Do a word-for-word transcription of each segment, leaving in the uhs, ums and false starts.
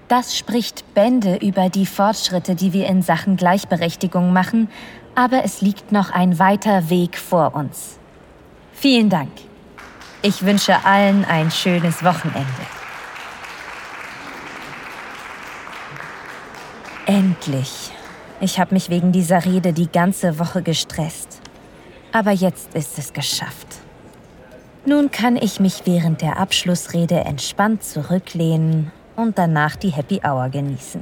Das spricht Bände über die Fortschritte, die wir in Sachen Gleichberechtigung machen, aber es liegt noch ein weiter Weg vor uns. Vielen Dank. Ich wünsche allen ein schönes Wochenende. Endlich. Ich habe mich wegen dieser Rede die ganze Woche gestresst. Aber jetzt ist es geschafft. Nun kann ich mich während der Abschlussrede entspannt zurücklehnen und danach die Happy Hour genießen.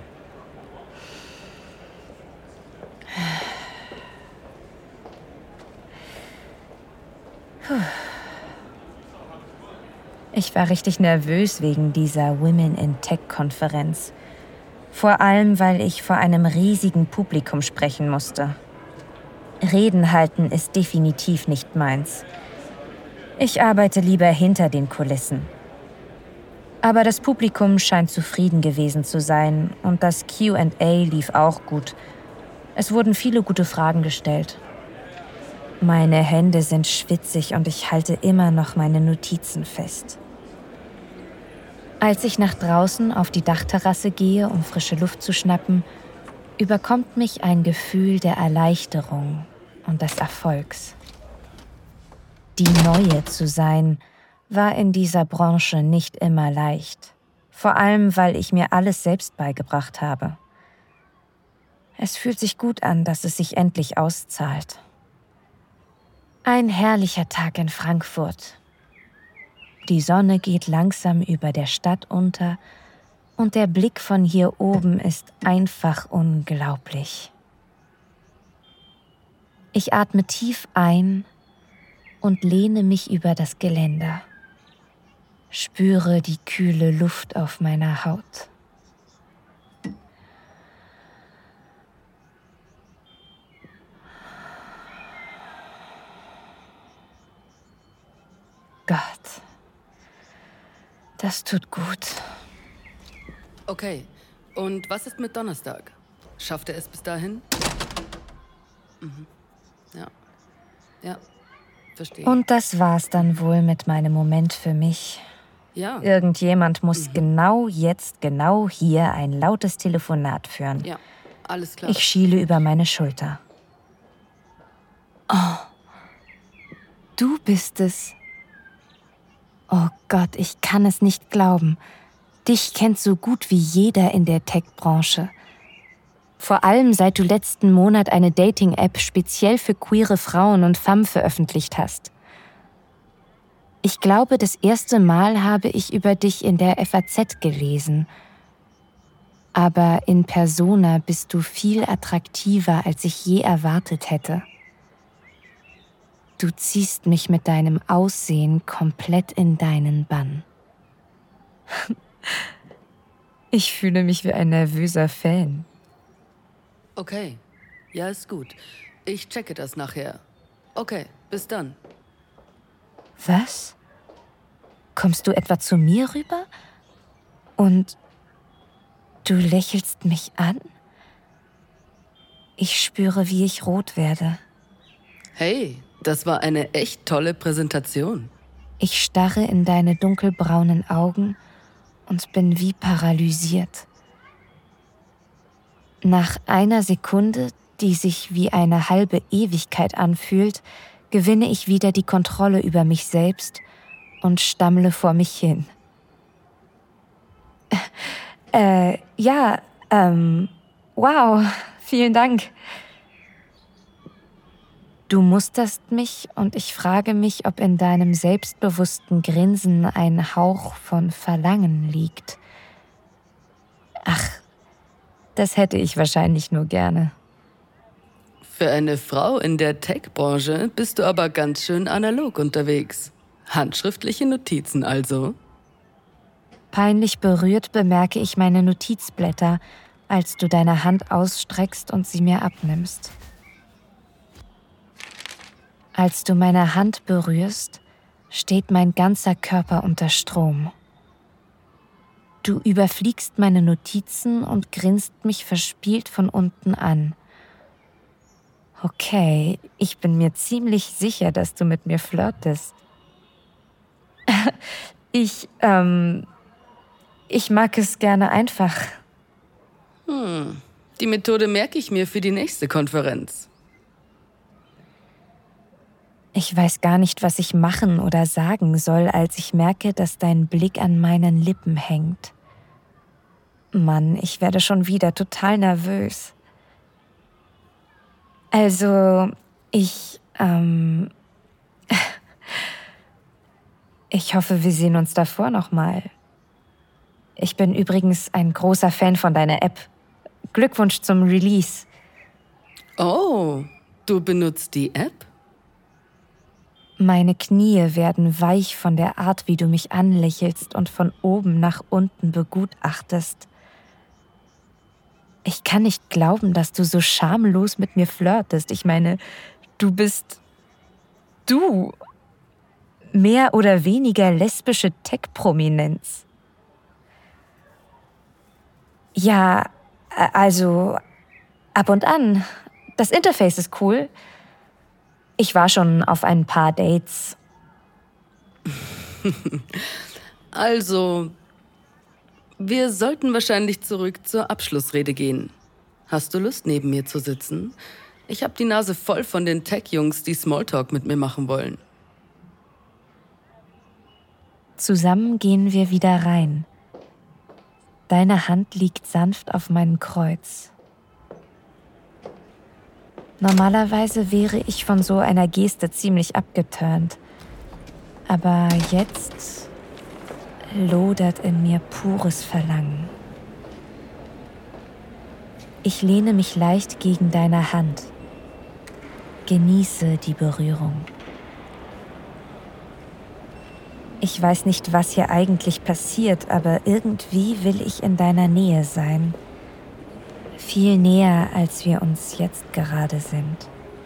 Ich war richtig nervös wegen dieser Women in Tech-Konferenz. Vor allem, weil ich vor einem riesigen Publikum sprechen musste. Reden halten ist definitiv nicht meins. Ich arbeite lieber hinter den Kulissen. Aber das Publikum scheint zufrieden gewesen zu sein und das Q and A lief auch gut. Es wurden viele gute Fragen gestellt. Meine Hände sind schwitzig und ich halte immer noch meine Notizen fest. Als ich nach draußen auf die Dachterrasse gehe, um frische Luft zu schnappen, überkommt mich ein Gefühl der Erleichterung und des Erfolgs. Die Neue zu sein, war in dieser Branche nicht immer leicht. Vor allem, weil ich mir alles selbst beigebracht habe. Es fühlt sich gut an, dass es sich endlich auszahlt. Ein herrlicher Tag in Frankfurt. Die Sonne geht langsam über der Stadt unter und der Blick von hier oben ist einfach unglaublich. Ich atme tief ein und lehne mich über das Geländer. Spüre die kühle Luft auf meiner Haut. Gott, das tut gut. Okay, und was ist mit Donnerstag? Schafft er es bis dahin? Mhm. Ja, ja, verstehe. Und das war's dann wohl mit meinem Moment für mich. Ja. Irgendjemand muss Mhm. genau jetzt, genau hier ein lautes Telefonat führen. Ja, alles klar. Ich schiele über meine Schulter. Oh, du bist es. Oh Gott, ich kann es nicht glauben. Dich kennt so gut wie jeder in der Tech-Branche. Vor allem seit du letzten Monat eine Dating-App speziell für queere Frauen und Femmes veröffentlicht hast. Ich glaube, das erste Mal habe ich über dich in der F A Z gelesen. Aber in Persona bist du viel attraktiver, als ich je erwartet hätte. Du ziehst mich mit deinem Aussehen komplett in deinen Bann. Ich fühle mich wie ein nervöser Fan. Okay, ja, ist gut. Ich checke das nachher. Okay, bis dann. Was? Kommst du etwa zu mir rüber? Und du lächelst mich an? Ich spüre, wie ich rot werde. Hey, das war eine echt tolle Präsentation. Ich starre in deine dunkelbraunen Augen und bin wie paralysiert. Nach einer Sekunde, die sich wie eine halbe Ewigkeit anfühlt, gewinne ich wieder die Kontrolle über mich selbst und stammle vor mich hin. Äh, ja, ähm, wow, vielen Dank. Du musterst mich und ich frage mich, ob in deinem selbstbewussten Grinsen ein Hauch von Verlangen liegt. Ach, das hätte ich wahrscheinlich nur gerne. Für eine Frau in der Tech-Branche bist du aber ganz schön analog unterwegs. Handschriftliche Notizen also. Peinlich berührt bemerke ich meine Notizblätter, als du deine Hand ausstreckst und sie mir abnimmst. Als du meine Hand berührst, steht mein ganzer Körper unter Strom. Du überfliegst meine Notizen und grinst mich verspielt von unten an. Okay, ich bin mir ziemlich sicher, dass du mit mir flirtest. Ich, ähm, Ich mag es gerne einfach. Hm. Die Methode merke ich mir für die nächste Konferenz. Ich weiß gar nicht, was ich machen oder sagen soll, als ich merke, dass dein Blick an meinen Lippen hängt. Mann, ich werde schon wieder total nervös. Also, ich, ähm... ich hoffe, wir sehen uns davor nochmal. Ich bin übrigens ein großer Fan von deiner App. Glückwunsch zum Release. Oh, du benutzt die App? Meine Knie werden weich von der Art, wie du mich anlächelst und von oben nach unten begutachtest. Ich kann nicht glauben, dass du so schamlos mit mir flirtest. Ich meine, du bist... du. Mehr oder weniger lesbische Tech-Prominenz. Ja, also ab und an. Das Interface ist cool. Ich war schon auf ein paar Dates. Also, wir sollten wahrscheinlich zurück zur Abschlussrede gehen. Hast du Lust, neben mir zu sitzen? Ich habe die Nase voll von den Tech-Jungs, die Smalltalk mit mir machen wollen. Zusammen gehen wir wieder rein. Deine Hand liegt sanft auf meinem Kreuz. Normalerweise wäre ich von so einer Geste ziemlich abgeturnt. Aber jetzt lodert in mir pures Verlangen. Ich lehne mich leicht gegen deine Hand. Genieße die Berührung. Ich weiß nicht, was hier eigentlich passiert, aber irgendwie will ich in deiner Nähe sein. Viel näher, als wir uns jetzt gerade sind.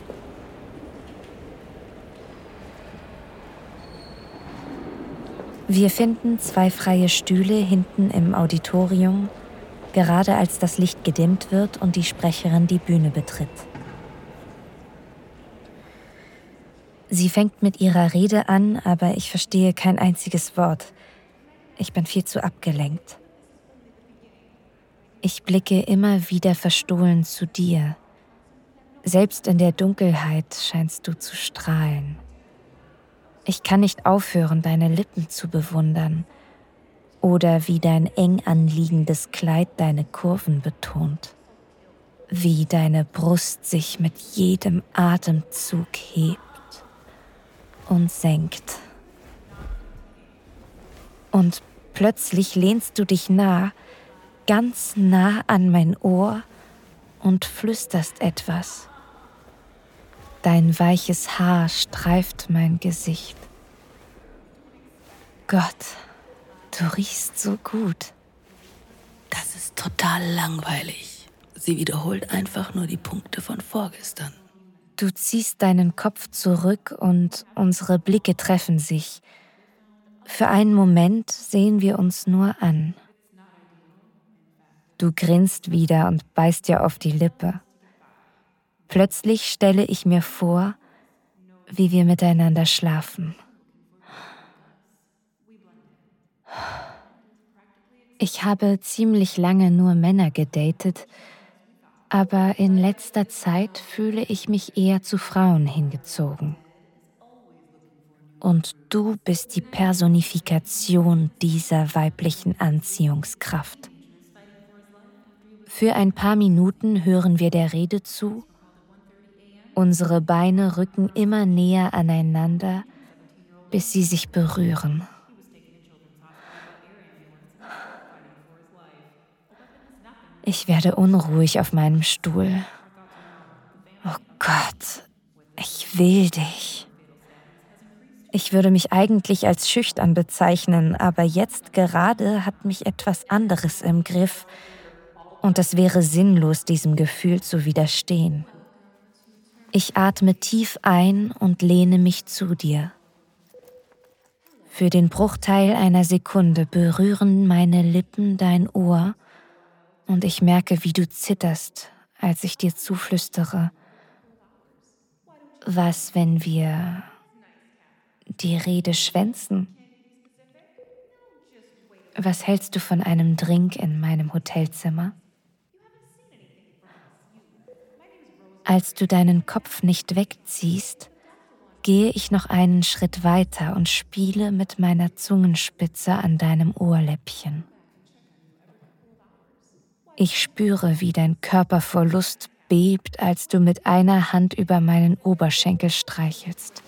Wir finden zwei freie Stühle hinten im Auditorium, gerade als das Licht gedimmt wird und die Sprecherin die Bühne betritt. Sie fängt mit ihrer Rede an, aber ich verstehe kein einziges Wort. Ich bin viel zu abgelenkt. Ich blicke immer wieder verstohlen zu dir. Selbst in der Dunkelheit scheinst du zu strahlen. Ich kann nicht aufhören, deine Lippen zu bewundern oder wie dein eng anliegendes Kleid deine Kurven betont, wie deine Brust sich mit jedem Atemzug hebt und senkt. Und plötzlich lehnst du dich nah, ganz nah an mein Ohr und flüsterst etwas. Dein weiches Haar streift mein Gesicht. Gott, du riechst so gut. Das ist total langweilig. Sie wiederholt einfach nur die Punkte von vorgestern. Du ziehst deinen Kopf zurück und unsere Blicke treffen sich. Für einen Moment sehen wir uns nur an. Du grinst wieder und beißt dir auf die Lippe. Plötzlich stelle ich mir vor, wie wir miteinander schlafen. Ich habe ziemlich lange nur Männer gedatet, aber in letzter Zeit fühle ich mich eher zu Frauen hingezogen. Und du bist die Personifikation dieser weiblichen Anziehungskraft. Für ein paar Minuten hören wir der Rede zu. Unsere Beine rücken immer näher aneinander, bis sie sich berühren. Ich werde unruhig auf meinem Stuhl. Oh Gott, ich will dich. Ich würde mich eigentlich als schüchtern bezeichnen, aber jetzt gerade hat mich etwas anderes im Griff und es wäre sinnlos, diesem Gefühl zu widerstehen. Ich atme tief ein und lehne mich zu dir. Für den Bruchteil einer Sekunde berühren meine Lippen dein Ohr und ich merke, wie du zitterst, als ich dir zuflüstere. Was, wenn wir die Rede schwänzen? Was hältst du von einem Drink in meinem Hotelzimmer? Als du deinen Kopf nicht wegziehst, gehe ich noch einen Schritt weiter und spiele mit meiner Zungenspitze an deinem Ohrläppchen. Ich spüre, wie dein Körper vor Lust bebt, als du mit einer Hand über meinen Oberschenkel streichelst.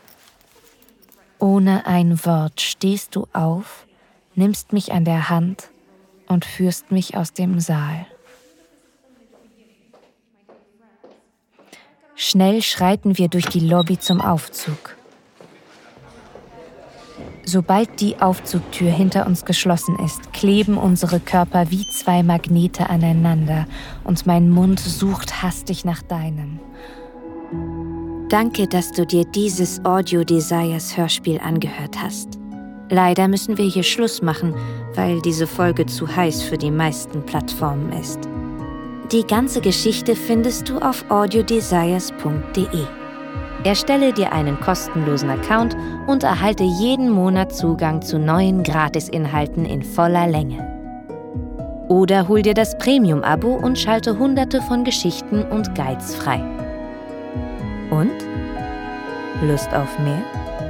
Ohne ein Wort stehst du auf, nimmst mich an der Hand und führst mich aus dem Saal. Schnell schreiten wir durch die Lobby zum Aufzug. Sobald die Aufzugtür hinter uns geschlossen ist, kleben unsere Körper wie zwei Magnete aneinander und mein Mund sucht hastig nach deinem. Danke, dass du dir dieses Audio Desires Hörspiel angehört hast. Leider müssen wir hier Schluss machen, weil diese Folge zu heiß für die meisten Plattformen ist. Die ganze Geschichte findest du auf audiodesires punkt de. Erstelle dir einen kostenlosen Account und erhalte jeden Monat Zugang zu neuen Gratisinhalten in voller Länge. Oder hol dir das Premium-Abo und schalte hunderte von Geschichten und Guides frei. Und? Lust auf mehr?